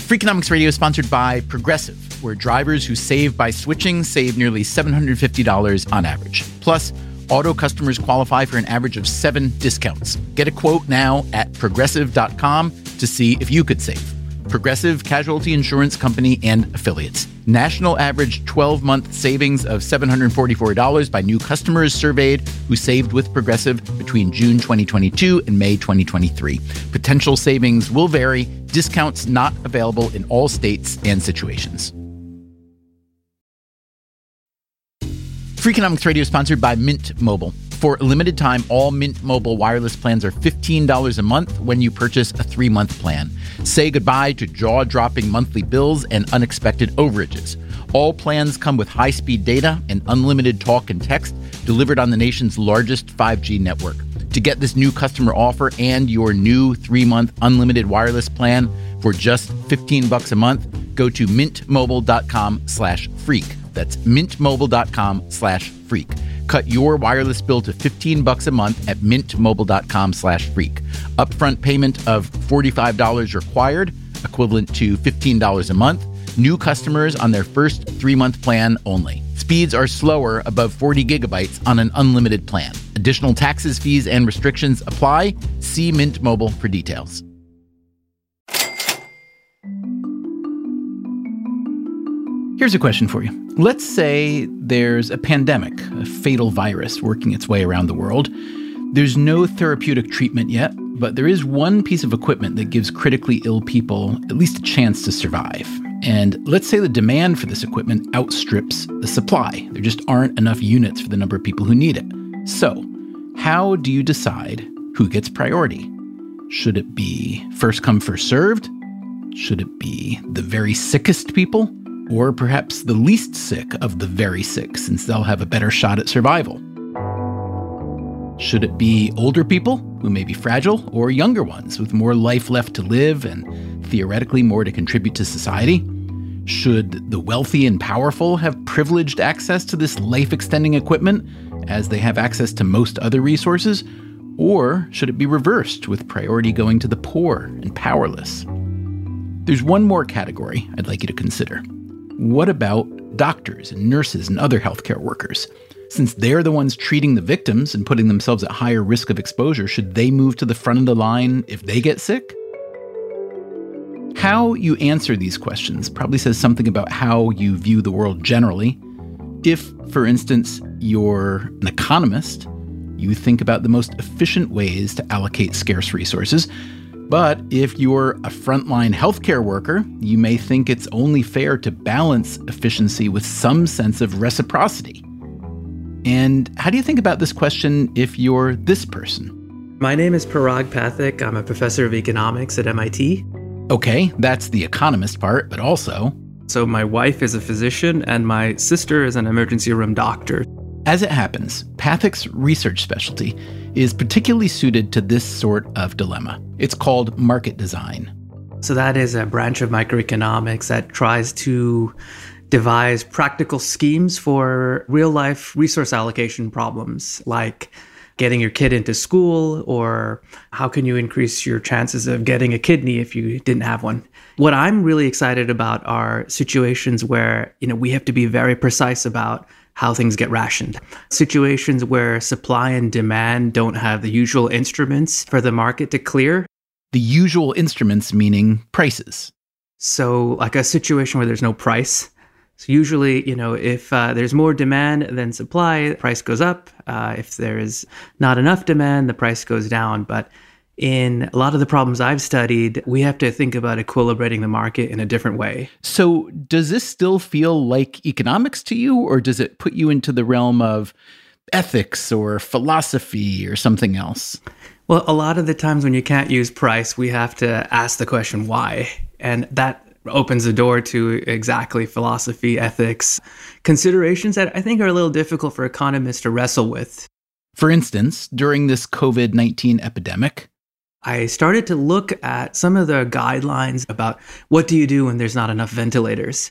Freakonomics Radio is sponsored by Progressive, where drivers who save by switching save nearly $750 on average. Plus, auto customers qualify for an average of 7 discounts. Get a quote now at progressive.com to see if you could save. Progressive Casualty Insurance Company and Affiliates. National average 12-month savings of $744 by new customers surveyed who saved with Progressive between June 2022 and May 2023. Potential savings will vary. Discounts not available in all states and situations. Freakonomics Radio is sponsored by Mint Mobile. For a limited time, all Mint Mobile wireless plans are $15 a month when you purchase a 3-month plan. Say goodbye to jaw-dropping monthly bills and unexpected overages. All plans come with high-speed data and unlimited talk and text delivered on the nation's largest 5G network. To get this new customer offer and your new 3-month unlimited wireless plan for just $15 a month, go to mintmobile.com/freak. That's mintmobile.com/freak. Cut your wireless bill to $15 a month at mintmobile.com/freak. Upfront payment of $45 required, equivalent to $15 a month. New customers on their first 3-month plan only. Speeds are slower above 40 gigabytes on an unlimited plan. Additional taxes, fees, and restrictions apply. See Mint Mobile for details. Here's a question for you. Let's say there's a pandemic, a fatal virus working its way around the world. There's no therapeutic treatment yet, but there is one piece of equipment that gives critically ill people at least a chance to survive. And let's say the demand for this equipment outstrips the supply. There just aren't enough units for the number of people who need it. So, how do you decide who gets priority? Should it be first come, first served? Should it be the very sickest people? Or perhaps the least sick of the very sick, since they'll have a better shot at survival? Should it be older people who may be fragile, or younger ones with more life left to live and theoretically more to contribute to society? Should the wealthy and powerful have privileged access to this life-extending equipment as they have access to most other resources? Or should it be reversed, with priority going to the poor and powerless? There's one more category I'd like you to consider. What about doctors and nurses and other healthcare workers? Since they're the ones treating the victims and putting themselves at higher risk of exposure, should they move to the front of the line if they get sick? How you answer these questions probably says something about how you view the world generally. If, for instance, you're an economist, you think about the most efficient ways to allocate scarce resources. But if you're a frontline healthcare worker, you may think it's only fair to balance efficiency with some sense of reciprocity. And how do you think about this question if you're this person? My name is Parag Pathak. I'm a professor of economics at MIT. Okay, that's the economist part, but also... So my wife is a physician and my sister is an emergency room doctor. As it happens, Pathak's research specialty is particularly suited to this sort of dilemma. It's called market design. So that is a branch of microeconomics that tries to devise practical schemes for real-life resource allocation problems, like getting your kid into school, or how can you increase your chances of getting a kidney if you didn't have one. What I'm really excited about are situations where, we have to be very precise about how things get rationed. Situations where supply and demand don't have the usual instruments for the market to clear. The usual instruments meaning prices. So like a situation where there's no price. So usually, if there's more demand than supply, the price goes up. If there is not enough demand, the price goes down. But in a lot of the problems I've studied, we have to think about equilibrating the market in a different way. So does this still feel like economics to you, or does it put you into the realm of ethics or philosophy or something else? Well, a lot of the times when you can't use price, we have to ask the question why. And that opens the door to exactly philosophy, ethics, considerations that I think are a little difficult for economists to wrestle with. For instance, during this COVID-19 epidemic, I started to look at some of the guidelines about what do you do when there's not enough ventilators.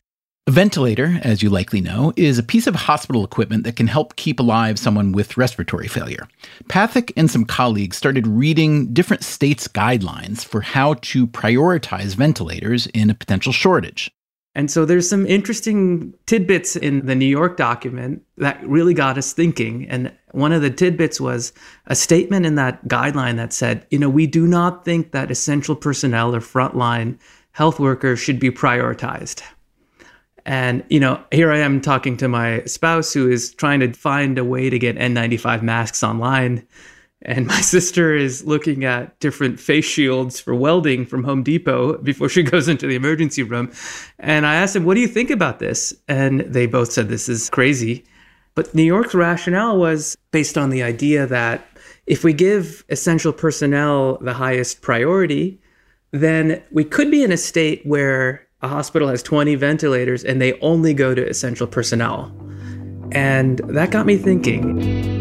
A ventilator, as you likely know, is a piece of hospital equipment that can help keep alive someone with respiratory failure. Pathak and some colleagues started reading different states' guidelines for how to prioritize ventilators in a potential shortage. And so there's some interesting tidbits in the New York document that really got us thinking. And one of the tidbits was a statement in that guideline that said, we do not think that essential personnel or frontline health workers should be prioritized. And, here I am talking to my spouse who is trying to find a way to get N95 masks online. And my sister is looking at different face shields for welding from Home Depot before she goes into the emergency room. And I asked them, what do you think about this? And they both said this is crazy. But New York's rationale was based on the idea that if we give essential personnel the highest priority, then we could be in a state where a hospital has 20 ventilators and they only go to essential personnel. And that got me thinking.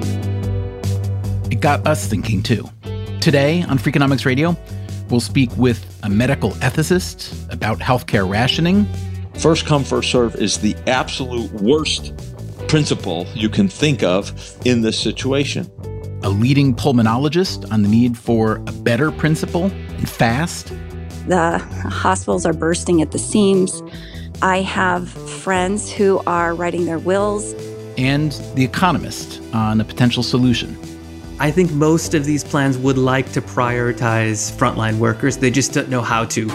It got us thinking too. Today on Freakonomics Radio, we'll speak with a medical ethicist about healthcare rationing. First come, first serve is the absolute worst principle you can think of in this situation. A leading pulmonologist on the need for a better principle and fast. The hospitals are bursting at the seams. I have friends who are writing their wills. And The Economist on a potential solution. I think most of these plans would like to prioritize frontline workers. They just don't know how to.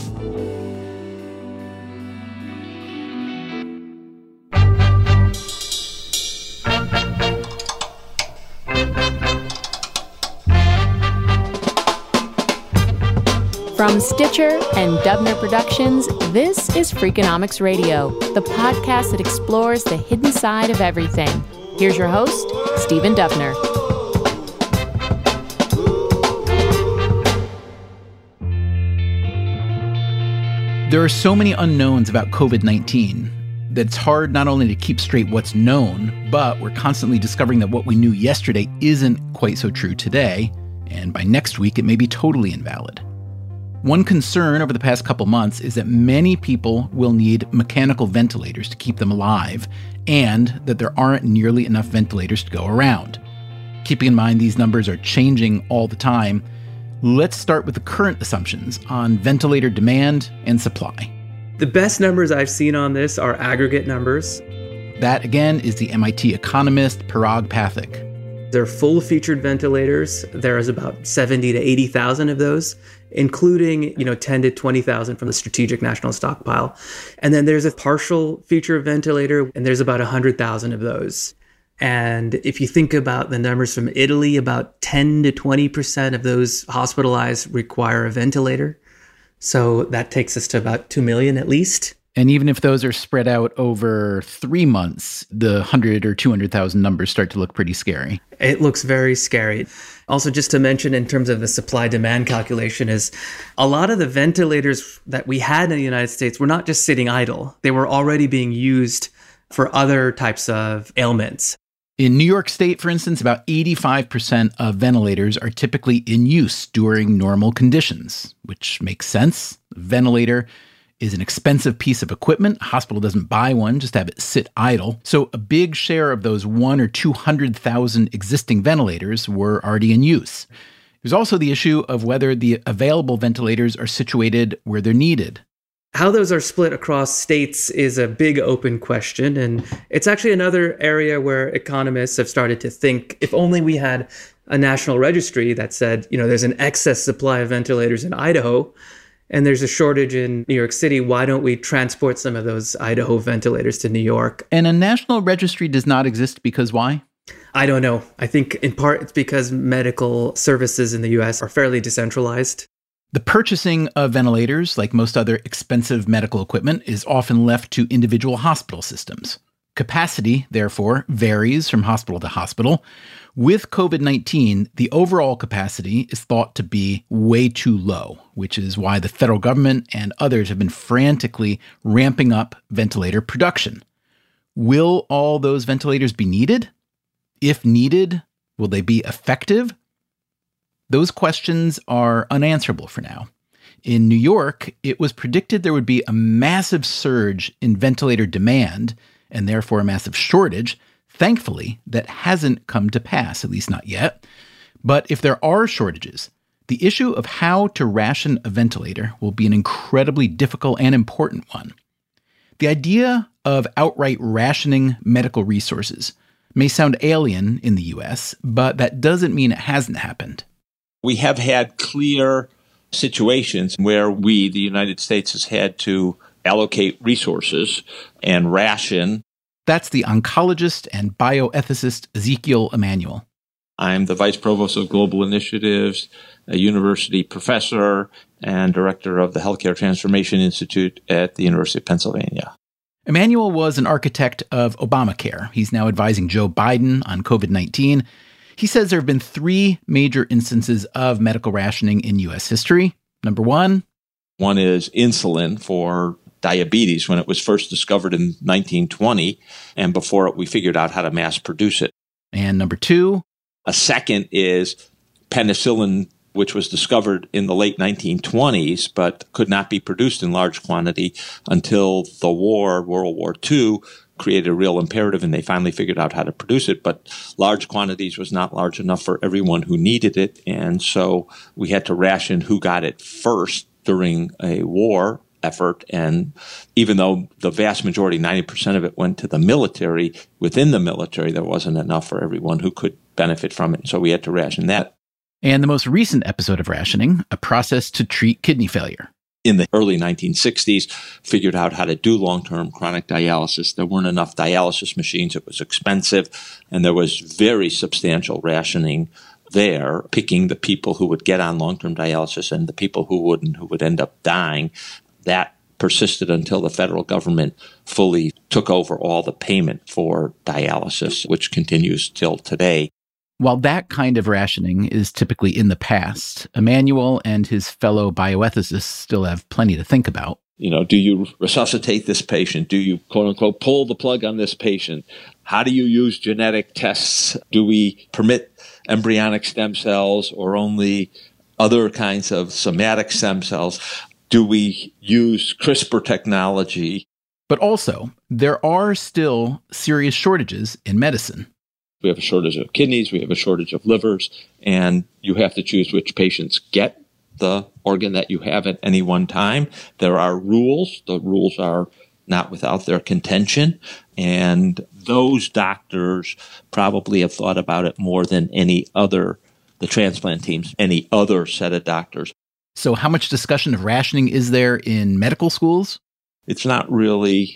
From Stitcher and Dubner Productions, this is Freakonomics Radio, the podcast that explores the hidden side of everything. Here's your host, Stephen Dubner. There are so many unknowns about COVID-19 that it's hard not only to keep straight what's known, but we're constantly discovering that what we knew yesterday isn't quite so true today, and by next week it may be totally invalid. One concern over the past couple months is that many people will need mechanical ventilators to keep them alive, and that there aren't nearly enough ventilators to go around. Keeping in mind these numbers are changing all the time, let's start with the current assumptions on ventilator demand and supply. The best numbers I've seen on this are aggregate numbers. That, again, is the MIT economist Parag Pathak. They're full-featured ventilators. There is about 70 to 80,000 of those, including 10 to 20,000 from the Strategic National Stockpile. And then there's a partial feature ventilator, and there's about 100,000 of those. And if you think about the numbers from Italy, about 10 to 20% of those hospitalized require a ventilator. So that takes us to about 2 million at least. And even if those are spread out over 3 months, the 100 or 200,000 numbers start to look pretty scary. It looks very scary. Also, just to mention in terms of the supply-demand calculation is a lot of the ventilators that we had in the United States were not just sitting idle. They were already being used for other types of ailments. In New York State, for instance, about 85% of ventilators are typically in use during normal conditions, which makes sense. A ventilator is an expensive piece of equipment. A hospital doesn't buy one just to have it sit idle. So a big share of those 100,000 or 200,000 existing ventilators were already in use. There's also the issue of whether the available ventilators are situated where they're needed. How those are split across states is a big open question. And it's actually another area where economists have started to think, if only we had a national registry that said, there's an excess supply of ventilators in Idaho, and there's a shortage in New York City, why don't we transport some of those Idaho ventilators to New York? And a national registry does not exist because why? I don't know. I think in part it's because medical services in the US are fairly decentralized. The purchasing of ventilators, like most other expensive medical equipment, is often left to individual hospital systems. Capacity, therefore, varies from hospital to hospital. With COVID-19, the overall capacity is thought to be way too low, which is why the federal government and others have been frantically ramping up ventilator production. Will all those ventilators be needed? If needed, will they be effective? Those questions are unanswerable for now. In New York, it was predicted there would be a massive surge in ventilator demand, and therefore a massive shortage. Thankfully, that hasn't come to pass, at least not yet. But if there are shortages, the issue of how to ration a ventilator will be an incredibly difficult and important one. The idea of outright rationing medical resources may sound alien in the US, but that doesn't mean it hasn't happened. We have had clear situations where we, the United States, has had to allocate resources and ration. That's the oncologist and bioethicist Ezekiel Emanuel. I'm the Vice Provost of Global Initiatives, a university professor, and director of the Healthcare Transformation Institute at the University of Pennsylvania. Emanuel was an architect of Obamacare. He's now advising Joe Biden on COVID-19. He says there have been 3 major instances of medical rationing in U.S. history. Number one is insulin for diabetes when it was first discovered in 1920, and before it, we figured out how to mass produce it. And number 2? A second is penicillin, which was discovered in the late 1920s, but could not be produced in large quantity until the war, World War II, created a real imperative, and they finally figured out how to produce it. But large quantities was not large enough for everyone who needed it, and so we had to ration who got it first during a war effort. And even though the vast majority, 90% of it, went to the military, within the military, there wasn't enough for everyone who could benefit from it. So we had to ration that. And the most recent episode of rationing, a process to treat kidney failure. In the early 1960s, figured out how to do long-term chronic dialysis. There weren't enough dialysis machines. It was expensive, and there was very substantial rationing there, picking the people who would get on long-term dialysis and the people who wouldn't, who would end up dying. That persisted until the federal government fully took over all the payment for dialysis, which continues till today. While that kind of rationing is typically in the past, Emanuel and his fellow bioethicists still have plenty to think about. Do you resuscitate this patient? Do you, quote unquote, pull the plug on this patient? How do you use genetic tests? Do we permit embryonic stem cells or only other kinds of somatic stem cells? Do we use CRISPR technology? But also, there are still serious shortages in medicine. We have a shortage of kidneys, we have a shortage of livers, and you have to choose which patients get the organ that you have at any one time. There are rules. The rules are not without their contention, and those doctors probably have thought about it more than any other, the transplant teams, any other set of doctors. So how much discussion of rationing is there in medical schools? It's not really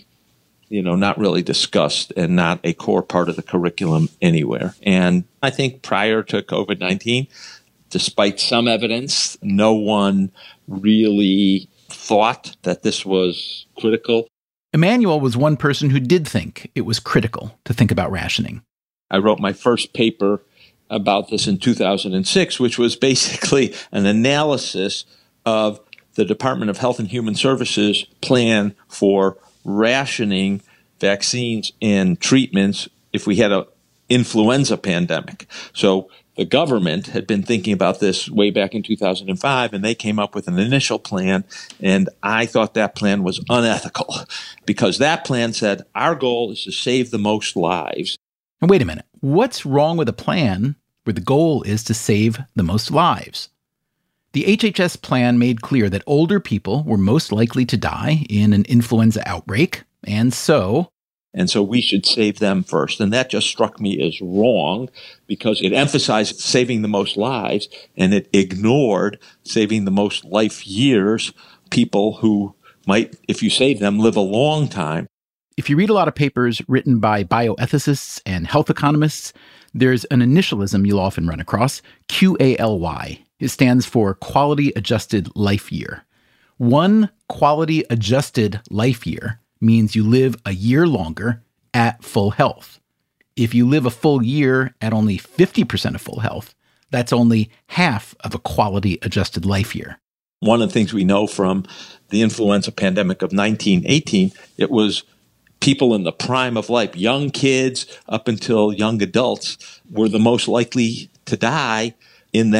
discussed and not a core part of the curriculum anywhere. And I think prior to COVID-19, despite some evidence, no one really thought that this was critical. Emanuel was one person who did think it was critical to think about rationing. I wrote my first paper about this in 2006, which was basically an analysis of the Department of Health and Human Services plan for rationing vaccines and treatments if we had an influenza pandemic. So the government had been thinking about this way back in 2005, and they came up with an initial plan, and I thought that plan was unethical because that plan said our goal is to save the most lives. And wait a minute, what's wrong with a plan where the goal is to save the most lives? The HHS plan made clear that older people were most likely to die in an influenza outbreak, and so we should save them first. And that just struck me as wrong because it emphasized saving the most lives and it ignored saving the most life years, people who might, if you save them, live a long time. If you read a lot of papers written by bioethicists and health economists, there's an initialism you'll often run across, QALY. It stands for Quality Adjusted Life Year. One quality adjusted life year means you live a year longer at full health. If you live a full year at only 50% of full health, that's only half of a quality adjusted life year. One of the things we know from the influenza pandemic of 1918, it was people in the prime of life, young kids up until young adults, were the most likely to die in that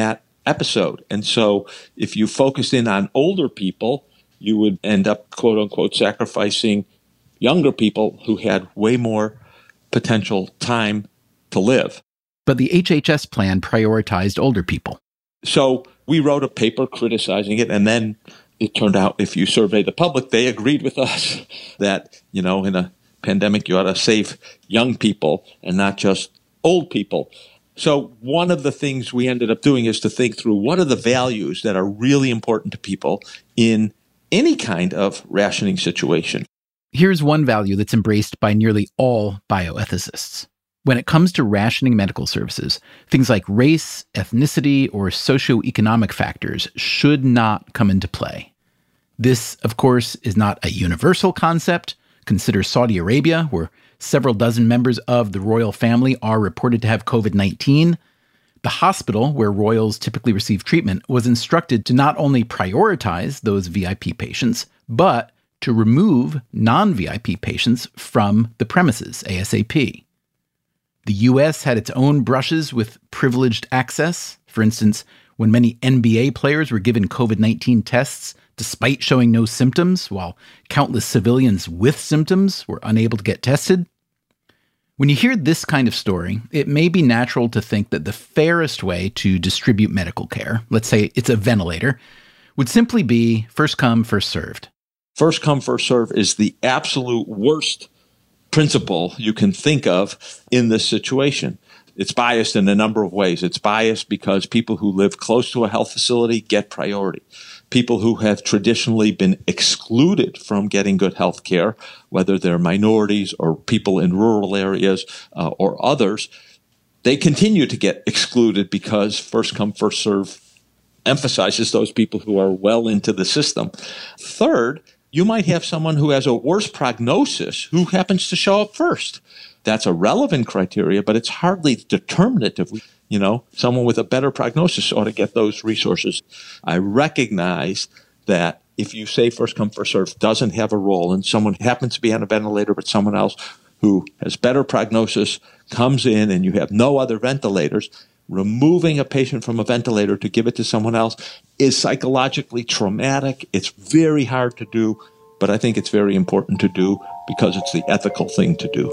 episode. And so if you focused in on older people, you would end up, quote unquote, sacrificing younger people who had way more potential time to live. But the HHS plan prioritized older people. So we wrote a paper criticizing it, and then it turned out if you survey the public, they agreed with us that, in a pandemic, you ought to save young people and not just old people. So one of the things we ended up doing is to think through what are the values that are really important to people in any kind of rationing situation. Here's one value that's embraced by nearly all bioethicists. When it comes to rationing medical services, things like race, ethnicity, or socioeconomic factors should not come into play. This, of course, is not a universal concept. Consider Saudi Arabia, where several dozen members of the royal family are reported to have COVID-19. The hospital, where royals typically receive treatment, was instructed to not only prioritize those VIP patients, but to remove non-VIP patients from the premises ASAP. The U.S. had its own brushes with privileged access. For instance, when many NBA players were given COVID-19 tests despite showing no symptoms, while countless civilians with symptoms were unable to get tested. When you hear this kind of story, it may be natural to think that the fairest way to distribute medical care, let's say it's a ventilator, would simply be first come, first served. First come, first serve is the absolute worst principle you can think of in this situation. It's biased in a number of ways. It's biased because people who live close to a health facility get priority. People who have traditionally been excluded from getting good health care, whether they're minorities or people in rural areas or others, they continue to get excluded because first come, first serve emphasizes those people who are well into the system. Third, you might have someone who has a worse prognosis who happens to show up first. That's a relevant criteria, but it's hardly determinative. Someone with a better prognosis ought to get those resources. I recognize that if you say first come, first serve doesn't have a role and someone happens to be on a ventilator, but someone else who has better prognosis comes in and you have no other ventilators, removing a patient from a ventilator to give it to someone else is psychologically traumatic. It's very hard to do, but I think it's very important to do because it's the ethical thing to do.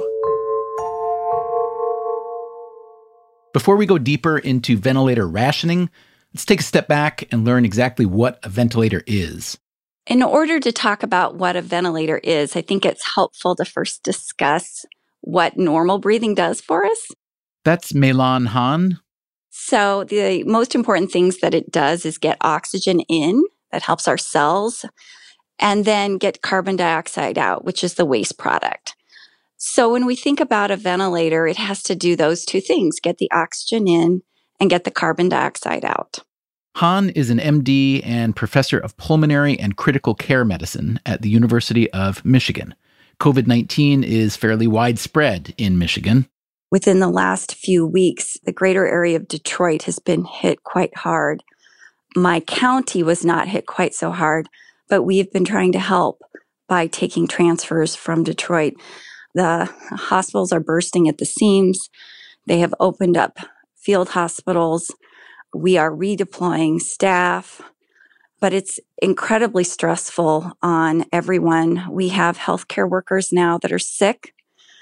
Before we go deeper into ventilator rationing, let's take a step back and learn exactly what a ventilator is. In order to talk about what a ventilator is, I think it's helpful to first discuss what normal breathing does for us. That's Mei-Lan Han. So the most important things that it does is get oxygen in, that helps our cells, and then get carbon dioxide out, which is the waste product. So when we think about a ventilator, it has to do those two things, get the oxygen in and get the carbon dioxide out. Han is an MD and professor of pulmonary and critical care medicine at the University of Michigan. COVID-19 is fairly widespread in Michigan. Within the last few weeks, the greater area of Detroit has been hit quite hard. My county was not hit quite so hard, but we've been trying to help by taking transfers from Detroit. The hospitals are bursting at the seams. They have opened up field hospitals. We are redeploying staff, but it's incredibly stressful on everyone. We have healthcare workers now that are sick.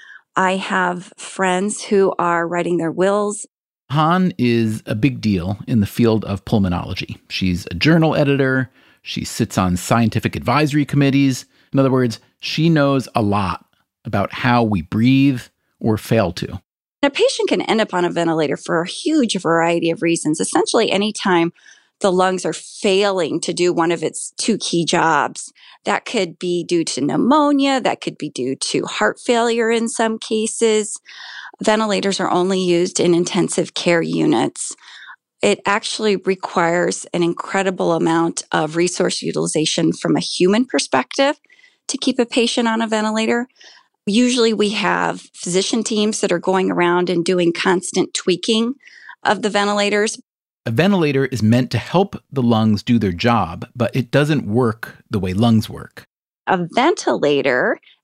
I have friends who are writing their wills. Han is a big deal in the field of pulmonology. She's a journal editor. She sits on scientific advisory committees. In other words, she knows a lot about how we breathe or fail to. A patient can end up on a ventilator for a huge variety of reasons. Essentially, anytime the lungs are failing to do one of its two key jobs, that could be due to pneumonia, that could be due to heart failure in some cases. Ventilators are only used in intensive care units. It actually requires an incredible amount of resource utilization from a human perspective to keep a patient on a ventilator. Usually we have physician teams that are going around and doing constant tweaking of the ventilators. A ventilator is meant to help the lungs do their job, but it doesn't work the way lungs work. A ventilator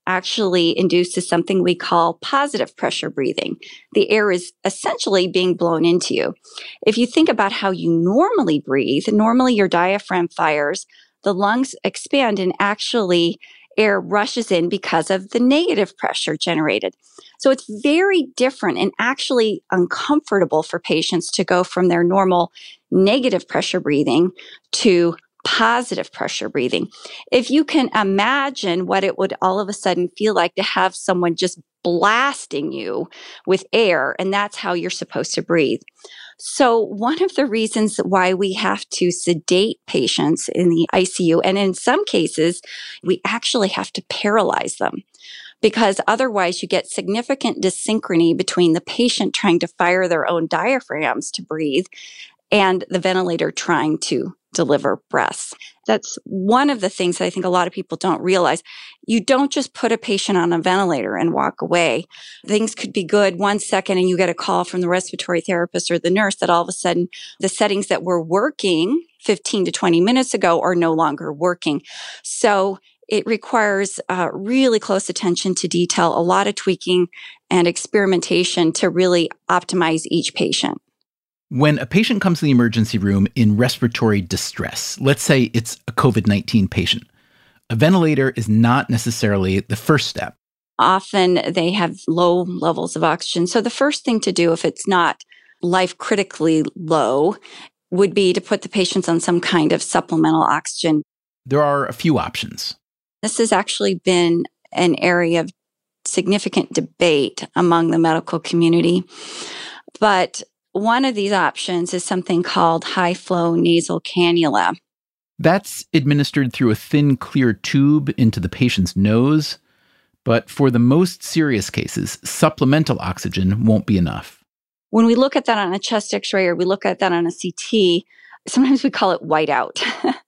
actually induces something we call positive pressure breathing. The air is essentially being blown into you. If you think about how you normally breathe, normally your diaphragm fires, the lungs expand, and actually air rushes in because of the negative pressure generated. So it's very different and actually uncomfortable for patients to go from their normal negative pressure breathing to positive pressure breathing. If you can imagine what it would all of a sudden feel like to have someone just blasting you with air, and that's how you're supposed to breathe. So one of the reasons why we have to sedate patients in the ICU, and in some cases, we actually have to paralyze them, because otherwise you get significant dyssynchrony between the patient trying to fire their own diaphragms to breathe and the ventilator trying to deliver breaths. That's one of the things that I think a lot of people don't realize. You don't just put a patient on a ventilator and walk away. Things could be good 1 second and you get a call from the respiratory therapist or the nurse that all of a sudden the settings that were working 15 to 20 minutes ago are no longer working. So it requires really close attention to detail, a lot of tweaking and experimentation to really optimize each patient. When a patient comes to the emergency room in respiratory distress, let's say it's a COVID-19 patient, a ventilator is not necessarily the first step. Often they have low levels of oxygen. So the first thing to do, if it's not life critically low, would be to put the patients on some kind of supplemental oxygen. There are a few options. This has actually been an area of significant debate among the medical community. But one of these options is something called high-flow nasal cannula. That's administered through a thin, clear tube into the patient's nose. But for the most serious cases, supplemental oxygen won't be enough. When we look at that on a chest x-ray or we look at that on a CT, sometimes we call it whiteout.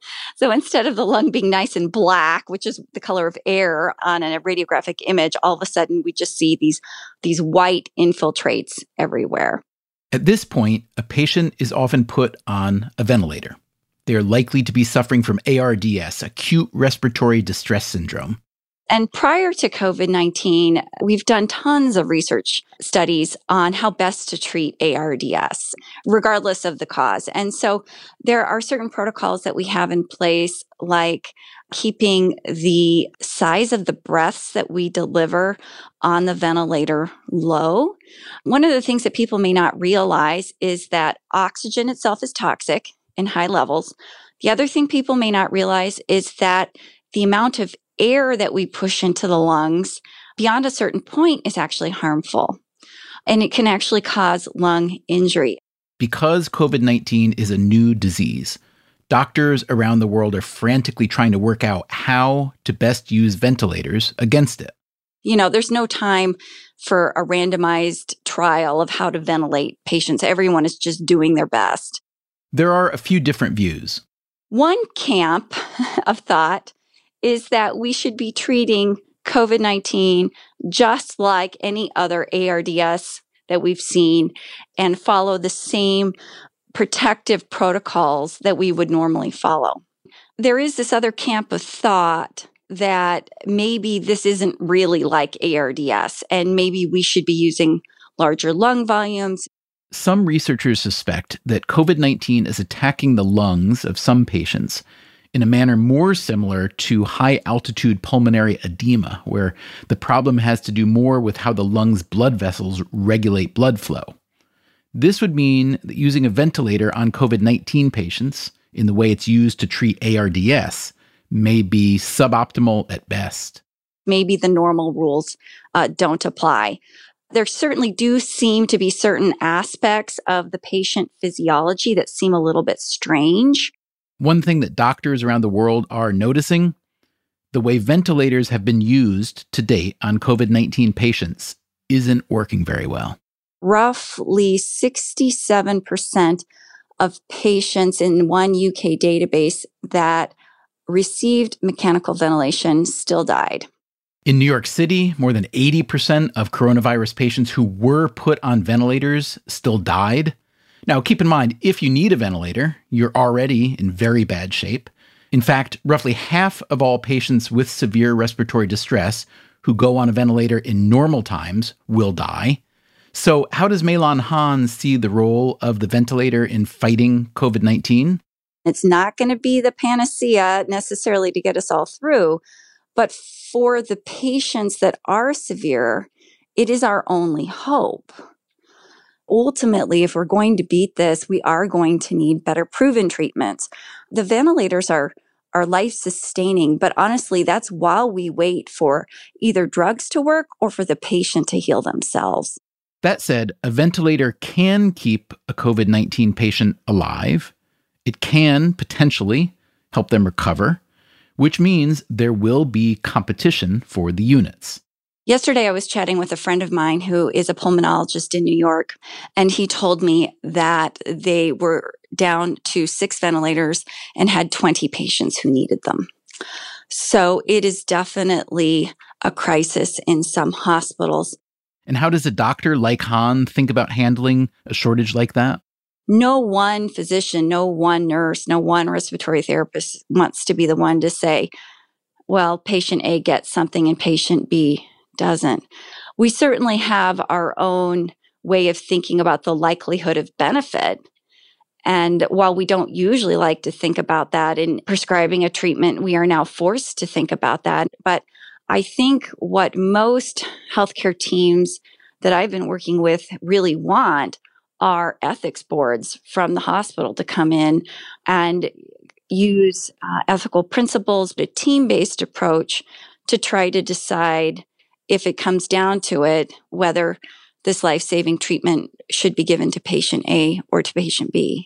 So instead of the lung being nice and black, which is the color of air on a radiographic image, all of a sudden we just see these white infiltrates everywhere. At this point, a patient is often put on a ventilator. They are likely to be suffering from ARDS, acute respiratory distress syndrome. And prior to COVID-19, we've done tons of research studies on how best to treat ARDS, regardless of the cause. And so there are certain protocols that we have in place, like keeping the size of the breaths that we deliver on the ventilator low. One of the things that people may not realize is that oxygen itself is toxic in high levels. The other thing people may not realize is that the amount of air that we push into the lungs beyond a certain point is actually harmful. And it can actually cause lung injury. Because COVID-19 is a new disease, doctors around the world are frantically trying to work out how to best use ventilators against it. You know, there's no time for a randomized trial of how to ventilate patients. Everyone is just doing their best. There are a few different views. One camp of thought is that we should be treating COVID-19 just like any other ARDS that we've seen and follow the same protective protocols that we would normally follow. There is this other camp of thought that maybe this isn't really like ARDS and maybe we should be using larger lung volumes. Some researchers suspect that COVID-19 is attacking the lungs of some patients in a manner more similar to high-altitude pulmonary edema, where the problem has to do more with how the lungs' blood vessels regulate blood flow. This would mean that using a ventilator on COVID-19 patients, in the way it's used to treat ARDS, may be suboptimal at best. Maybe the normal rules don't apply. There certainly do seem to be certain aspects of the patient physiology that seem a little bit strange. One thing that doctors around the world are noticing, the way ventilators have been used to date on COVID-19 patients isn't working very well. Roughly 67% of patients in one UK database that received mechanical ventilation still died. In New York City, more than 80% of coronavirus patients who were put on ventilators still died. Now, keep in mind, if you need a ventilator, you're already in very bad shape. In fact, roughly half of all patients with severe respiratory distress who go on a ventilator in normal times will die. So how does Maylon Han see the role of the ventilator in fighting COVID-19? It's not going to be the panacea necessarily to get us all through, but for the patients that are severe, it is our only hope. Ultimately, if we're going to beat this, we are going to need better proven treatments. The ventilators are life-sustaining, but honestly, that's while we wait for either drugs to work or for the patient to heal themselves. That said, a ventilator can keep a COVID-19 patient alive. It can potentially help them recover, which means there will be competition for the units. Yesterday, I was chatting with a friend of mine who is a pulmonologist in New York, and he told me that they were down to 6 ventilators and had 20 patients who needed them. So it is definitely a crisis in some hospitals. And how does a doctor like Han think about handling a shortage like that? No one physician, no one nurse, no one respiratory therapist wants to be the one to say, well, patient A gets something and patient B doesn't. We certainly have our own way of thinking about the likelihood of benefit. And while we don't usually like to think about that in prescribing a treatment, we are now forced to think about that. But I think what most healthcare teams that I've been working with really want are ethics boards from the hospital to come in and use ethical principles, a team-based approach to try to decide, if it comes down to it, whether this life-saving treatment should be given to patient A or to patient B.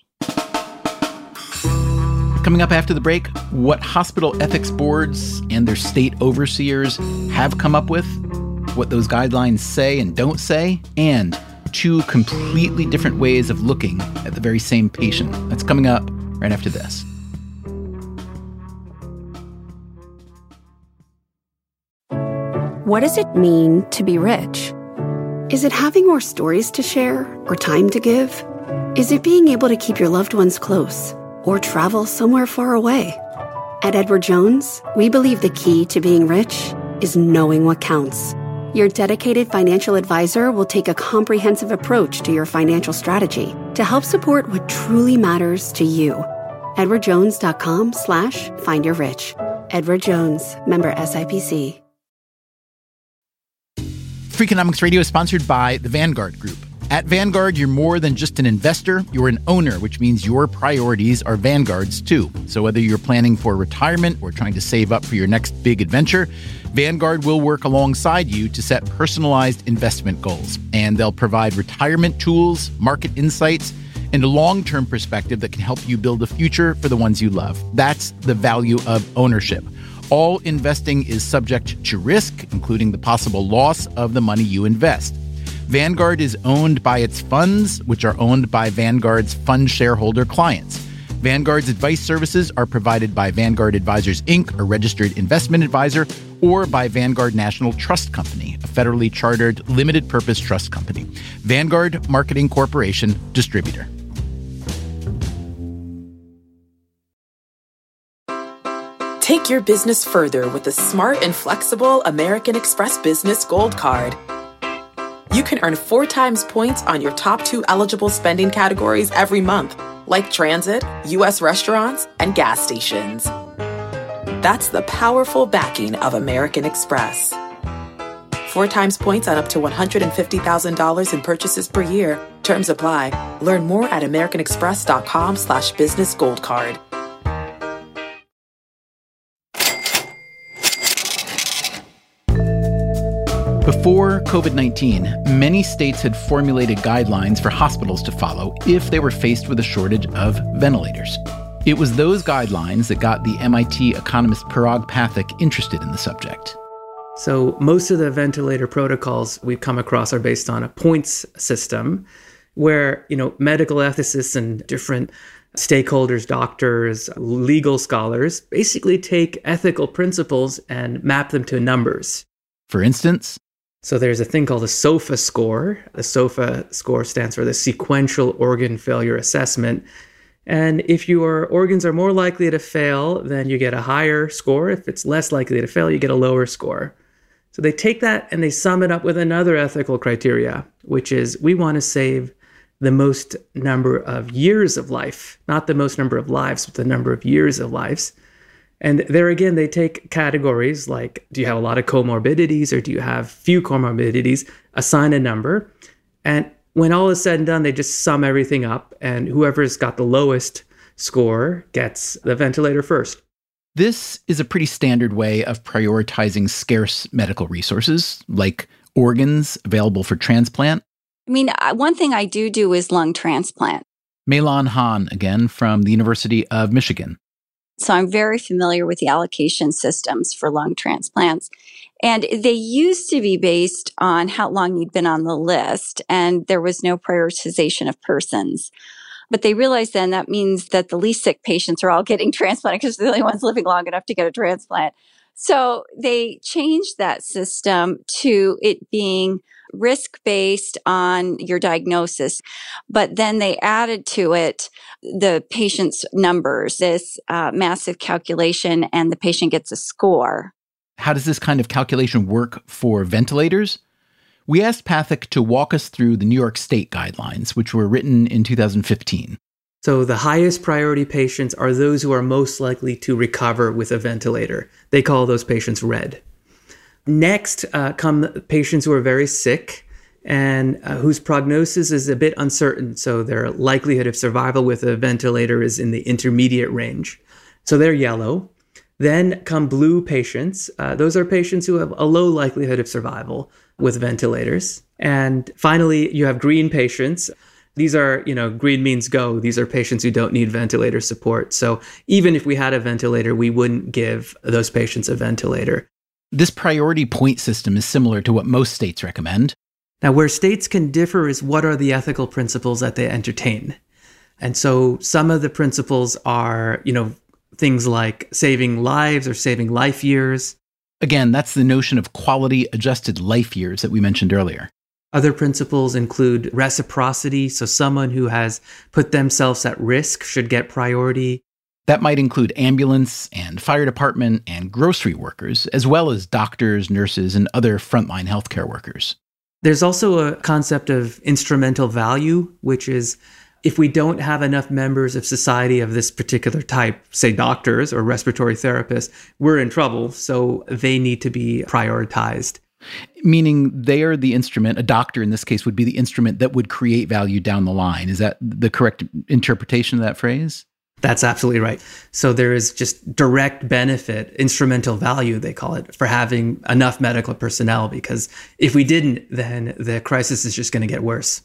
Coming up after the break, what hospital ethics boards and their state overseers have come up with, what those guidelines say and don't say, and 2 completely different ways of looking at the very same patient. That's coming up right after this. What does it mean to be rich? Is it having more stories to share or time to give? Is it being able to keep your loved ones close or travel somewhere far away? At Edward Jones, we believe the key to being rich is knowing what counts. Your dedicated financial advisor will take a comprehensive approach to your financial strategy to help support what truly matters to you. EdwardJones.com/findyourrich. Edward Jones, member SIPC. Freakonomics Radio is sponsored by the Vanguard Group. At Vanguard, you're more than just an investor, you're an owner, which means your priorities are Vanguard's too. So whether you're planning for retirement or trying to save up for your next big adventure, Vanguard will work alongside you to set personalized investment goals. And they'll provide retirement tools, market insights, and a long-term perspective that can help you build a future for the ones you love. That's the value of ownership. All investing is subject to risk, including the possible loss of the money you invest. Vanguard is owned by its funds, which are owned by Vanguard's fund shareholder clients. Vanguard's advice services are provided by Vanguard Advisors, Inc., a registered investment advisor, or by Vanguard National Trust Company, a federally chartered limited-purpose trust company. Vanguard Marketing Corporation, distributor. Take your business further with the smart and flexible American Express Business Gold Card. You can earn 4 times points on your top 2 eligible spending categories every month, like transit, U.S. restaurants, and gas stations. That's the powerful backing of American Express. 4 times points on up to $150,000 in purchases per year. Terms apply. Learn more at americanexpress.com/businessgoldcard. Before COVID-19, many states had formulated guidelines for hospitals to follow if they were faced with a shortage of ventilators. It was those guidelines that got the MIT economist Parag Pathak interested in the subject. So most of the ventilator protocols we've come across are based on a points system where, medical ethicists and different stakeholders, doctors, legal scholars basically take ethical principles and map them to numbers. For instance, so there's a thing called the SOFA score. The SOFA score stands for the Sequential Organ Failure Assessment. And if your organs are more likely to fail, then you get a higher score. If it's less likely to fail, you get a lower score. So they take that and they sum it up with another ethical criteria, which is we want to save the most number of years of life, not the most number of lives, but the number of years of lives. And there again, they take categories like, do you have a lot of comorbidities or do you have few comorbidities? Assign a number. And when all is said and done, they just sum everything up. And whoever's got the lowest score gets the ventilator first. This is a pretty standard way of prioritizing scarce medical resources, like organs available for transplant. I mean, one thing I do is lung transplant. Mei-Lan Han, again, from the University of Michigan. So I'm very familiar with the allocation systems for lung transplants. And they used to be based on how long you'd been on the list, and there was no prioritization of persons. But they realized then that means that the least sick patients are all getting transplanted because they're the only ones living long enough to get a transplant. So they changed that system to it being risk-based on your diagnosis. But then they added to it the patient's numbers, this massive calculation, and the patient gets a score. How does this kind of calculation work for ventilators? We asked Pathak to walk us through the New York State guidelines, which were written in 2015. So the highest priority patients are those who are most likely to recover with a ventilator. They call those patients red. Next come patients who are very sick and whose prognosis is a bit uncertain. So their likelihood of survival with a ventilator is in the intermediate range. So they're yellow. Then come blue patients. Those are patients who have a low likelihood of survival with ventilators. And finally, you have green patients. These are, green means go. These are patients who don't need ventilator support. So even if we had a ventilator, we wouldn't give those patients a ventilator. This priority point system is similar to what most states recommend. Now, where states can differ is what are the ethical principles that they entertain. And so some of the principles are, things like saving lives or saving life years. Again, that's the notion of quality adjusted life years that we mentioned earlier. Other principles include reciprocity. So someone who has put themselves at risk should get priority. That might include ambulance and fire department and grocery workers, as well as doctors, nurses, and other frontline healthcare workers. There's also a concept of instrumental value, which is if we don't have enough members of society of this particular type, say doctors or respiratory therapists, we're in trouble. So they need to be prioritized. Meaning they are the instrument, a doctor in this case would be the instrument that would create value down the line. Is that the correct interpretation of that phrase? That's absolutely right. So there is just direct benefit, instrumental value, they call it, for having enough medical personnel, because if we didn't, then the crisis is just going to get worse.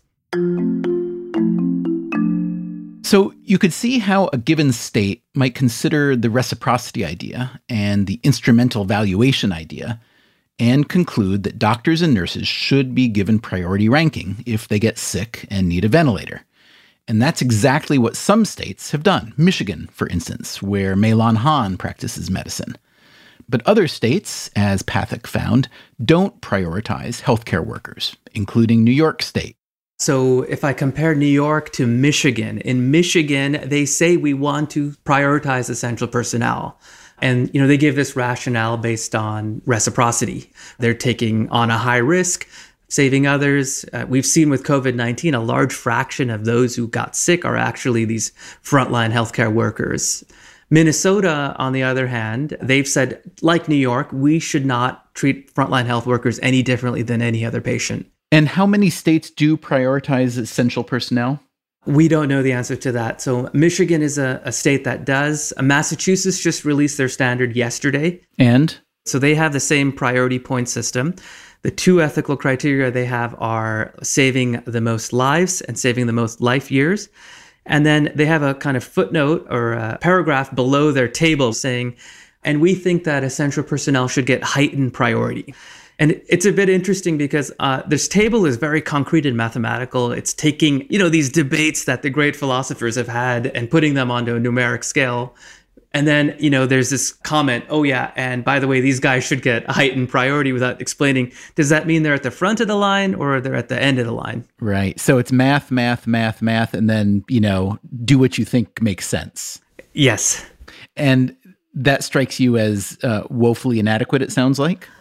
So you could see how a given state might consider the reciprocity idea and the instrumental valuation idea and conclude that doctors and nurses should be given priority ranking if they get sick and need a ventilator. And that's exactly what some states have done. Michigan, for instance, where Mei-Lan Han practices medicine. But other states, as Pathak found, don't prioritize healthcare workers, including New York State. So if I compare New York to Michigan, in Michigan, they say we want to prioritize essential personnel. And, they give this rationale based on reciprocity. They're taking on a high risk, saving others. We've seen with COVID-19, a large fraction of those who got sick are actually these frontline healthcare workers. Minnesota, on the other hand, they've said, like New York, we should not treat frontline health workers any differently than any other patient. And how many states do prioritize essential personnel? We don't know the answer to that. So Michigan is a state that does. Massachusetts just released their standard yesterday. And? So they have the same priority point system. The two ethical criteria they have are saving the most lives and saving the most life years. And then they have a kind of footnote or a paragraph below their table saying, and we think that essential personnel should get heightened priority. And it's a bit interesting because this table is very concrete and mathematical. It's taking, these debates that the great philosophers have had and putting them onto a numeric scale. And then, there's this comment, oh yeah, and by the way, these guys should get a heightened priority without explaining, does that mean they're at the front of the line or they're at the end of the line? Right. So it's math, and then, do what you think makes sense. Yes. And that strikes you as woefully inadequate, it sounds like?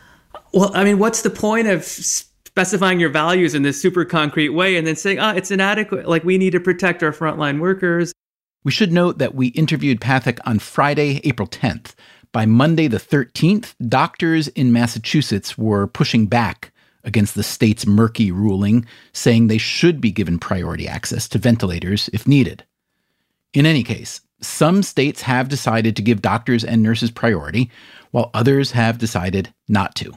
Well, I mean, what's the point of specifying your values in this super concrete way and then saying, it's inadequate, like we need to protect our frontline workers? We should note that we interviewed Pathak on Friday, April 10th. By Monday the 13th, doctors in Massachusetts were pushing back against the state's murky ruling, saying they should be given priority access to ventilators if needed. In any case, some states have decided to give doctors and nurses priority, while others have decided not to.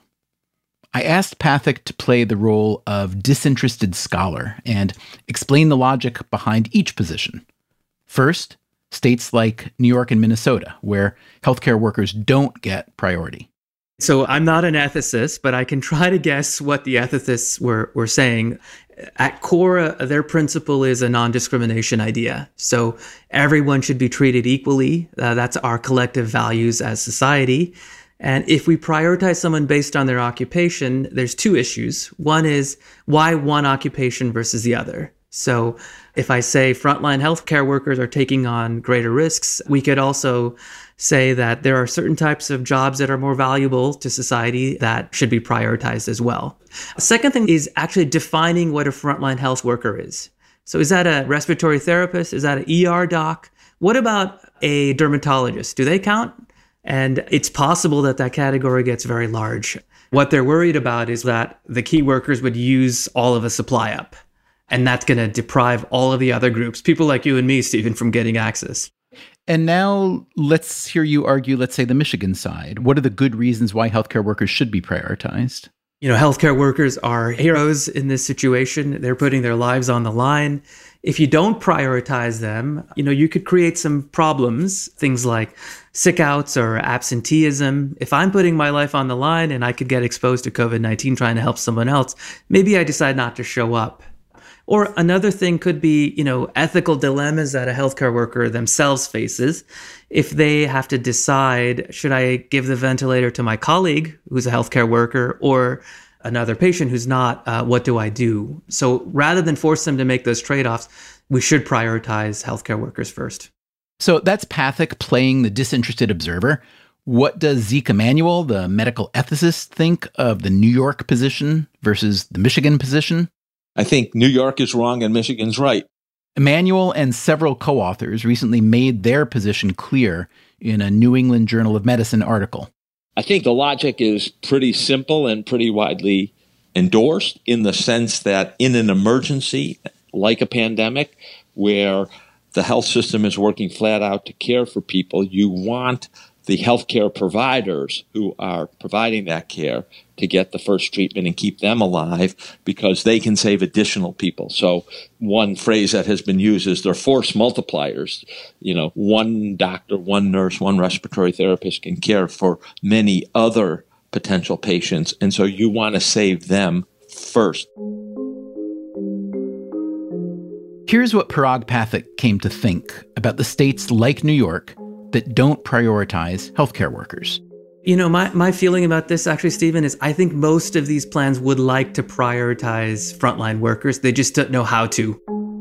I asked Pathak to play the role of disinterested scholar and explain the logic behind each position. First, states like New York and Minnesota, where healthcare workers don't get priority. So I'm not an ethicist, but I can try to guess what the ethicists were saying. At core, their principle is a non-discrimination idea. So everyone should be treated equally. That's our collective values as society. And if we prioritize someone based on their occupation, there's two issues. One is why one occupation versus the other. So if I say frontline healthcare workers are taking on greater risks, we could also say that there are certain types of jobs that are more valuable to society that should be prioritized as well. A second thing is actually defining what a frontline health worker is. So is that a respiratory therapist? Is that an ER doc? What about a dermatologist? Do they count? And it's possible that that category gets very large. What they're worried about is that the key workers would use all of a supply up. And that's going to deprive all of the other groups, people like you and me, Stephen, from getting access. And now let's hear you argue, let's say, the Michigan side. What are the good reasons why healthcare workers should be prioritized? You know, healthcare workers are heroes in this situation. They're putting their lives on the line. If you don't prioritize them, you could create some problems, things like sick outs or absenteeism. If I'm putting my life on the line and I could get exposed to COVID-19 trying to help someone else, maybe I decide not to show up. Or another thing could be, ethical dilemmas that a healthcare worker themselves faces. If they have to decide, should I give the ventilator to my colleague who's a healthcare worker or another patient who's not, what do I do? So rather than force them to make those trade-offs, we should prioritize healthcare workers first. So that's Pathak playing the disinterested observer. What does Zeke Emanuel, the medical ethicist, think of the New York position versus the Michigan position? I think New York is wrong and Michigan's right. Emanuel and several co-authors recently made their position clear in a New England Journal of Medicine article. I think the logic is pretty simple and pretty widely endorsed in the sense that in an emergency like a pandemic where the health system is working flat out to care for people, you want the healthcare providers who are providing that care to get the first treatment and keep them alive because they can save additional people. So one phrase that has been used is they're force multipliers. One doctor, one nurse, one respiratory therapist can care for many other potential patients. And so you want to save them first. Here's what Parag Pathak came to think about the states like New York that don't prioritize healthcare workers. My feeling about this, actually, Stephen, is I think most of these plans would like to prioritize frontline workers. They just don't know how to.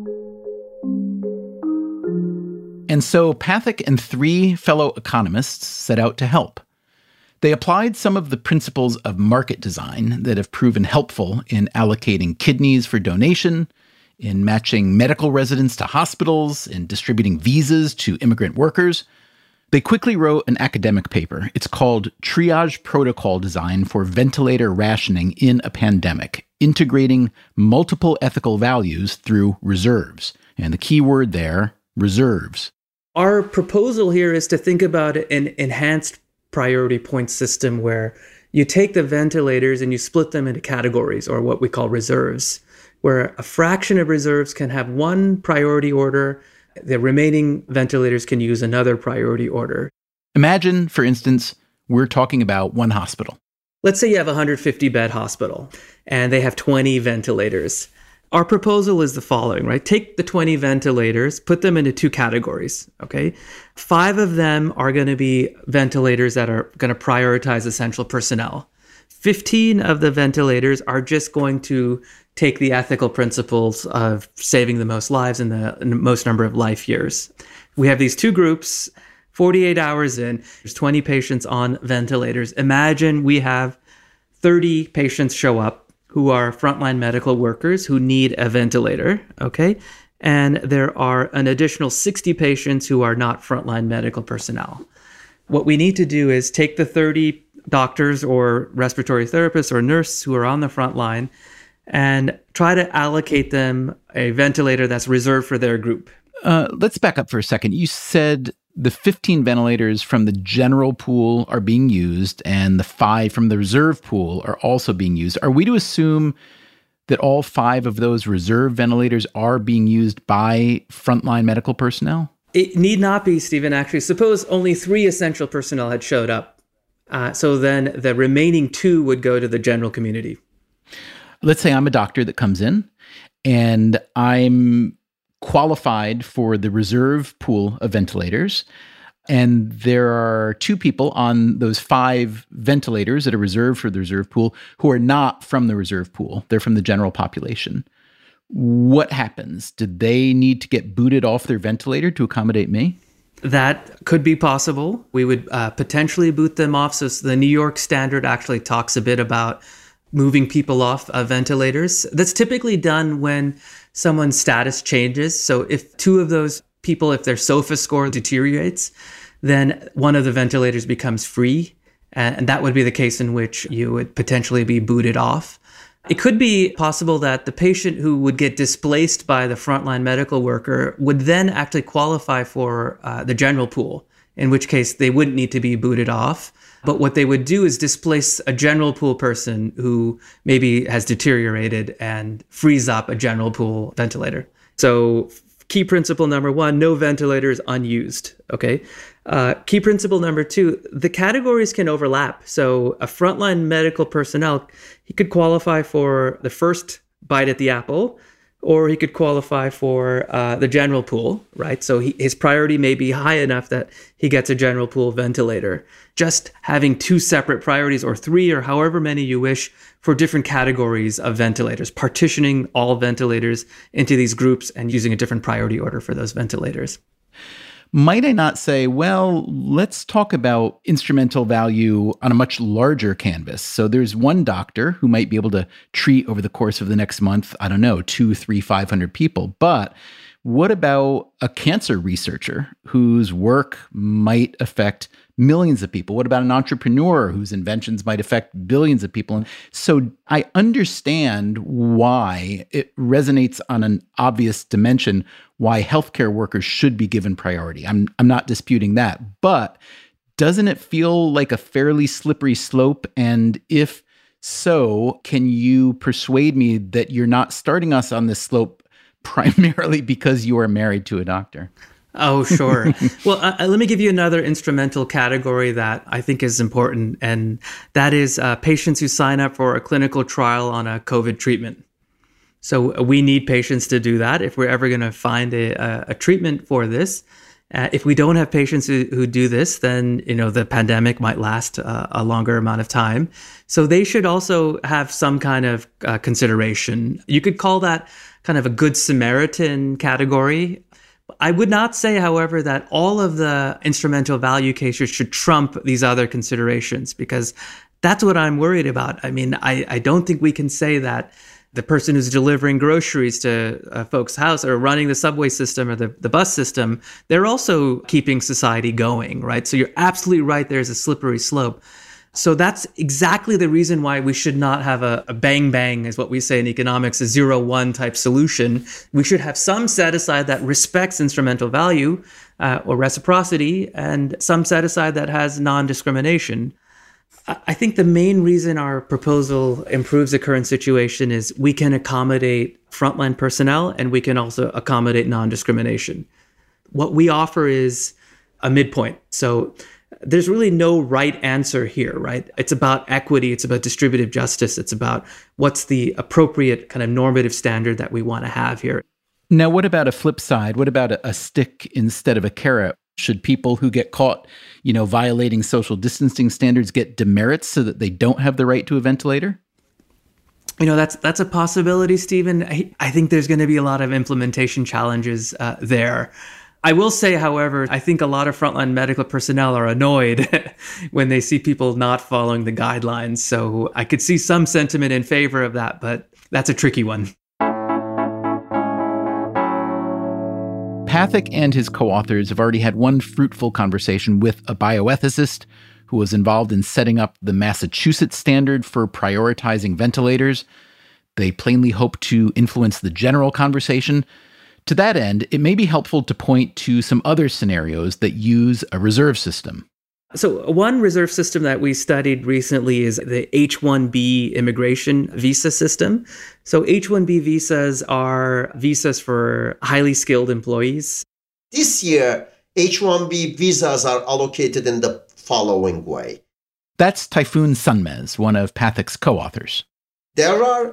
And so Pathak and three fellow economists set out to help. They applied some of the principles of market design that have proven helpful in allocating kidneys for donation, in matching medical residents to hospitals, in distributing visas to immigrant workers. They quickly wrote an academic paper. It's called Triage Protocol Design for Ventilator Rationing in a Pandemic, Integrating Multiple Ethical Values Through Reserves. And the key word there, reserves. Our proposal here is to think about an enhanced priority point system where you take the ventilators and you split them into categories, or what we call reserves, where a fraction of reserves can have one priority order. The remaining ventilators can use another priority order. Imagine, for instance, we're talking about one hospital. Let's say you have a 150-bed hospital, and they have 20 ventilators. Our proposal is the following, right? Take the 20 ventilators, put them into two categories, okay? 5 of them are going to be ventilators that are going to prioritize essential personnel. 15 of the ventilators are just going to take the ethical principles of saving the most lives in the most number of life years. We have these two groups, 48 hours in, there's 20 patients on ventilators. Imagine we have 30 patients show up who are frontline medical workers who need a ventilator, okay? And there are an additional 60 patients who are not frontline medical personnel. What we need to do is take the 30 doctors or respiratory therapists or nurses who are on the front line and try to allocate them a ventilator that's reserved for their group. Let's back up for a second. You said the 15 ventilators from the general pool are being used and the 5 from the reserve pool are also being used. Are we to assume that all 5 of those reserve ventilators are being used by frontline medical personnel? It need not be, Stephen, actually. Suppose only 3 essential personnel had showed up. So then the remaining 2 would go to the general community. Let's say I'm a doctor that comes in and I'm qualified for the reserve pool of ventilators. And there are 2 people on those 5 ventilators that are reserved for the reserve pool who are not from the reserve pool. They're from the general population. What happens? Do they need to get booted off their ventilator to accommodate me? That could be possible. We would potentially boot them off. So the New York standard actually talks a bit about moving people off ventilators. That's typically done when someone's status changes. So if 2 of those people, if their SOFA score deteriorates, then one of the ventilators becomes free. And that would be the case in which you would potentially be booted off. It could be possible that the patient who would get displaced by the frontline medical worker would then actually qualify for the general pool, in which case they wouldn't need to be booted off. But what they would do is displace a general pool person who maybe has deteriorated and frees up a general pool ventilator. So key principle number 1, no ventilators unused, okay? Key principle number 2, the categories can overlap. So a frontline medical personnel, he could qualify for the first bite at the apple, or he could qualify for the general pool, right? So his priority may be high enough that he gets a general pool ventilator. Just having 2 separate priorities, or 3, or however many you wish, for different categories of ventilators, partitioning all ventilators into these groups and using a different priority order for those ventilators. Might I not say, well, let's talk about instrumental value on a much larger canvas. So there's one doctor who might be able to treat over the course of the next month, 2, 3, 500 people. But what about a cancer researcher whose work might affect millions of people? What about an entrepreneur whose inventions might affect billions of people? And so I understand why it resonates on an obvious dimension, why healthcare workers should be given priority. I'm not disputing that, but doesn't it feel like a fairly slippery slope? And if so, can you persuade me that you're not starting us on this slope primarily because you are married to a doctor? Oh, sure. Well, let me give you another instrumental category that I think is important, and that is patients who sign up for a clinical trial on a COVID treatment. So we need patients to do that if we're ever going to find a treatment for this. If we don't have patients who do this, then the pandemic might last a longer amount of time. So they should also have some kind of consideration. You could call that kind of a Good Samaritan category. I would not say, however, that all of the instrumental value cases should trump these other considerations, because that's what I'm worried about. I mean, I don't think we can say that the person who's delivering groceries to a folks' house or running the subway system or the bus system, they're also keeping society going, right? So you're absolutely right. There's a slippery slope. So that's exactly the reason why we should not have a bang-bang, is what we say in economics, a 0-1 type solution. We should have some set aside that respects instrumental value or reciprocity, and some set aside that has non-discrimination. I think the main reason our proposal improves the current situation is we can accommodate frontline personnel and we can also accommodate non-discrimination. What we offer is a midpoint. So there's really no right answer here, right? It's about equity. It's about distributive justice. It's about what's the appropriate kind of normative standard that we want to have here. Now, what about a flip side? What about a stick instead of a carrot? Should people who get caught, violating social distancing standards get demerits so that they don't have the right to a ventilator? That's a possibility, Stephen. I think there's going to be a lot of implementation challenges there. I will say, however, I think a lot of frontline medical personnel are annoyed when they see people not following the guidelines. So I could see some sentiment in favor of that, but that's a tricky one. Pathak and his co-authors have already had one fruitful conversation with a bioethicist who was involved in setting up the Massachusetts standard for prioritizing ventilators. They plainly hope to influence the general conversation. To that end, it may be helpful to point to some other scenarios that use a reserve system. So one reserve system that we studied recently is the H-1B immigration visa system. So H-1B visas are visas for highly skilled employees. This year, H-1B visas are allocated in the following way. That's Tayfun Sunmez, one of Pathak's co-authors. There are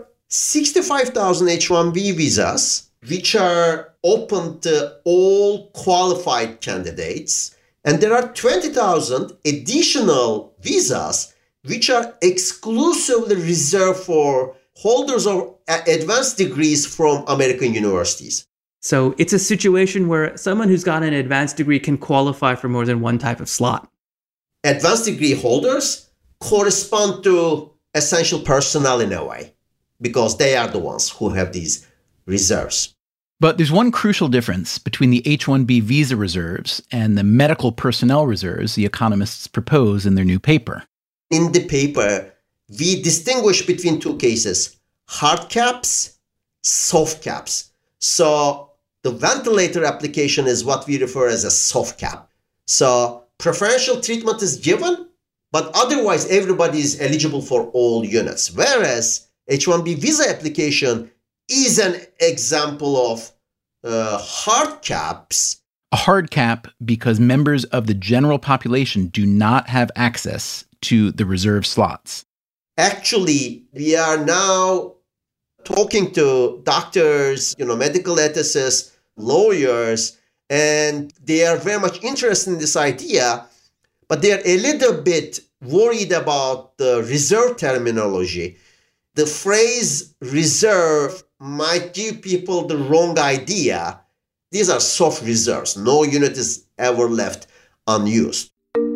65,000 H-1B visas which are open to all qualified candidates. And there are 20,000 additional visas which are exclusively reserved for holders of advanced degrees from American universities. So it's a situation where someone who's got an advanced degree can qualify for more than one type of slot. Advanced degree holders correspond to essential personnel in a way, because they are the ones who have these reserves. But there's one crucial difference between the H-1B visa reserves and the medical personnel reserves the economists propose in their new paper. In the paper, we distinguish between two cases: hard caps, soft caps. So the ventilator application is what we refer as a soft cap. So preferential treatment is given, but otherwise everybody is eligible for all units. Whereas H-1B visa application is an example of hard caps. A hard cap because members of the general population do not have access to the reserve slots. Actually, we are now talking to doctors, medical ethicists, lawyers, and they are very much interested in this idea, but they are a little bit worried about the reserve terminology. The phrase reserve might give people the wrong idea. These are soft reserves. No unit is ever left unused.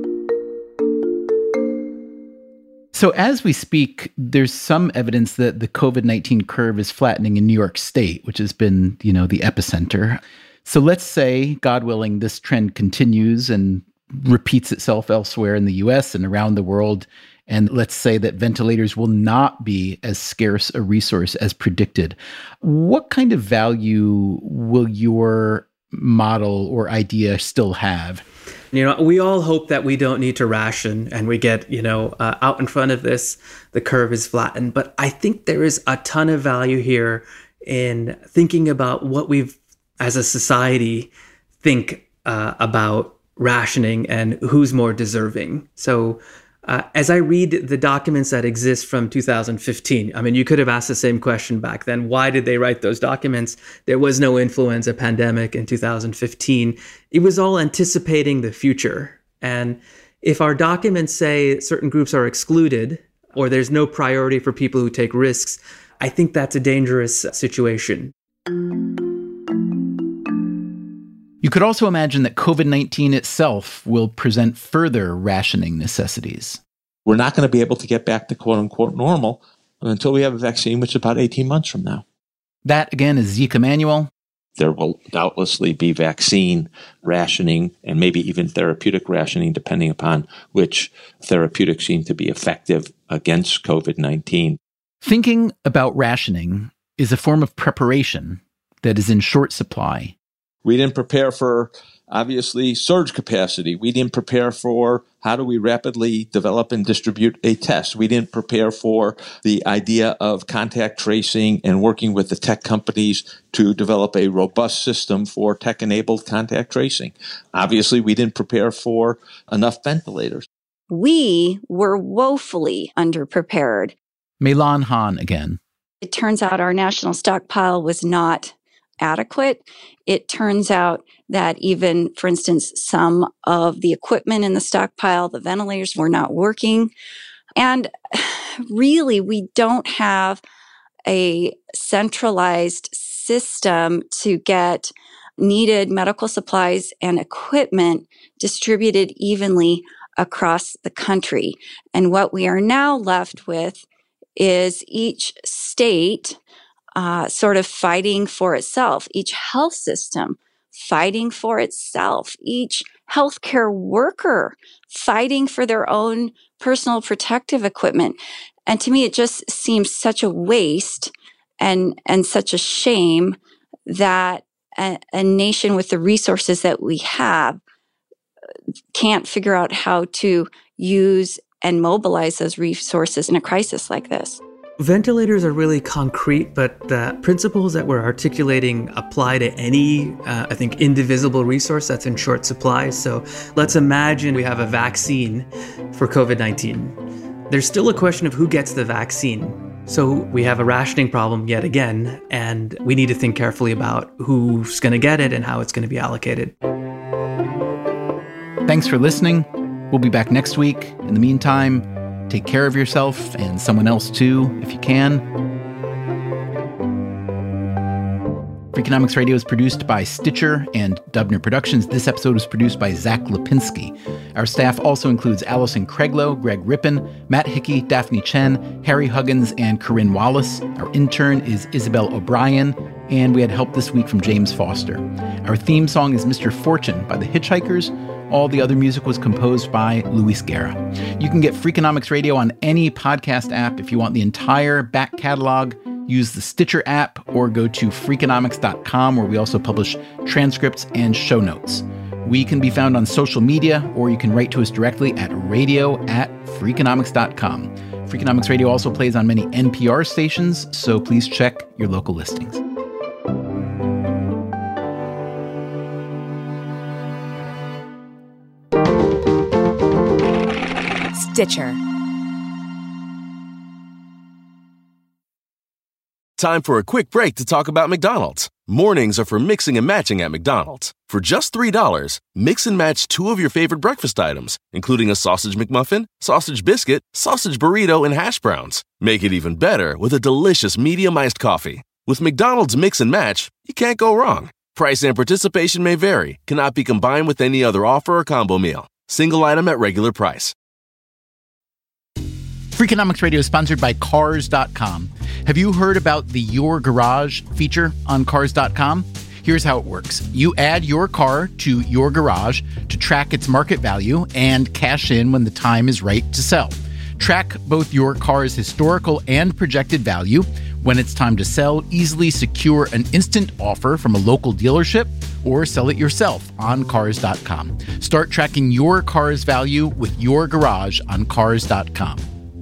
So as we speak, there's some evidence that the COVID-19 curve is flattening in New York State, which has been, the epicenter. So let's say, God willing, this trend continues and repeats itself elsewhere in the US and around the world. And let's say that ventilators will not be as scarce a resource as predicted. What kind of value will your model or idea still have? We all hope that we don't need to ration and we get, out in front of this, the curve is flattened. But I think there is a ton of value here in thinking about what we've, as a society, think about rationing and who's more deserving. So as I read the documents that exist from 2015, you could have asked the same question back then. Why did they write those documents? There was no influenza pandemic in 2015. It was all anticipating the future. And if our documents say certain groups are excluded or there's no priority for people who take risks, I think that's a dangerous situation. You could also imagine that COVID-19 itself will present further rationing necessities. We're not going to be able to get back to quote-unquote normal until we have a vaccine, which is about 18 months from now. That, again, is Zeke Emanuel. There will doubtlessly be vaccine rationing and maybe even therapeutic rationing, depending upon which therapeutics seem to be effective against COVID-19. Thinking about rationing is a form of preparation that is in short supply. We didn't prepare for, obviously, surge capacity. We didn't prepare for how do we rapidly develop and distribute a test. We didn't prepare for the idea of contact tracing and working with the tech companies to develop a robust system for tech-enabled contact tracing. Obviously, we didn't prepare for enough ventilators. We were woefully underprepared. Meilan Han again. It turns out our national stockpile was not adequate. It turns out that even, for instance, some of the equipment in the stockpile, the ventilators, were not working. And really, we don't have a centralized system to get needed medical supplies and equipment distributed evenly across the country. And what we are now left with is each state sort of fighting for itself, each health system fighting for itself, each healthcare worker fighting for their own personal protective equipment. And to me, it just seems such a waste and such a shame that a nation with the resources that we have can't figure out how to use and mobilize those resources in a crisis like this. Ventilators are really concrete, but the principles that we're articulating apply to any, I think, indivisible resource that's in short supply. So let's imagine we have a vaccine for COVID-19. There's still a question of who gets the vaccine. So we have a rationing problem yet again, and we need to think carefully about who's going to get it and how it's going to be allocated. Thanks for listening. We'll be back next week. In the meantime, take care of yourself and someone else too, if you can. Freakonomics Radio is produced by Stitcher and Dubner Productions. This episode was produced by Zach Lipinski. Our staff also includes Allison Craiglow, Greg Rippin, Matt Hickey, Daphne Chen, Harry Huggins, and Corinne Wallace. Our intern is Isabel O'Brien, and we had help this week from James Foster. Our theme song is Mr. Fortune by the Hitchhikers. All the other music was composed by Luis Guerra. You can get Freakonomics Radio on any podcast app. If you want the entire back catalog, use the Stitcher app or go to Freakonomics.com, where we also publish transcripts and show notes. We can be found on social media, or you can write to us directly at radio@Freakonomics.com. Freakonomics Radio also plays on many NPR stations, so please check your local listings. Stitcher. Time for a quick break to talk about McDonald's. Mornings are for mixing and matching at McDonald's. For just $3, mix and match 2 of your favorite breakfast items, including a sausage McMuffin, sausage biscuit, sausage burrito, and hash browns. Make it even better with a delicious medium iced coffee. With McDonald's Mix and Match, you can't go wrong. Price and participation may vary, cannot be combined with any other offer or combo meal. Single item at regular price. Freakonomics Radio is sponsored by Cars.com. Have you heard about the Your Garage feature on Cars.com? Here's how it works. You add your car to Your Garage to track its market value and cash in when the time is right to sell. Track both your car's historical and projected value. When it's time to sell, easily secure an instant offer from a local dealership or sell it yourself on Cars.com. Start tracking your car's value with Your Garage on Cars.com.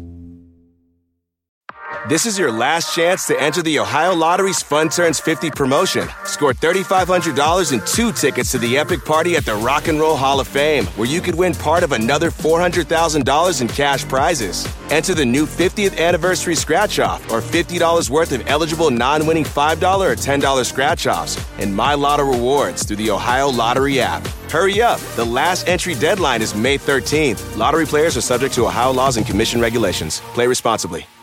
This is your last chance to enter the Ohio Lottery's Fun Turns 50 promotion. Score $3,500 and 2 tickets to the epic party at the Rock and Roll Hall of Fame, where you could win part of another $400,000 in cash prizes. Enter the new 50th anniversary scratch-off or $50 worth of eligible non-winning $5 or $10 scratch-offs and My Lotto rewards through the Ohio Lottery app. Hurry up. The last entry deadline is May 13th. Lottery players are subject to Ohio laws and commission regulations. Play responsibly.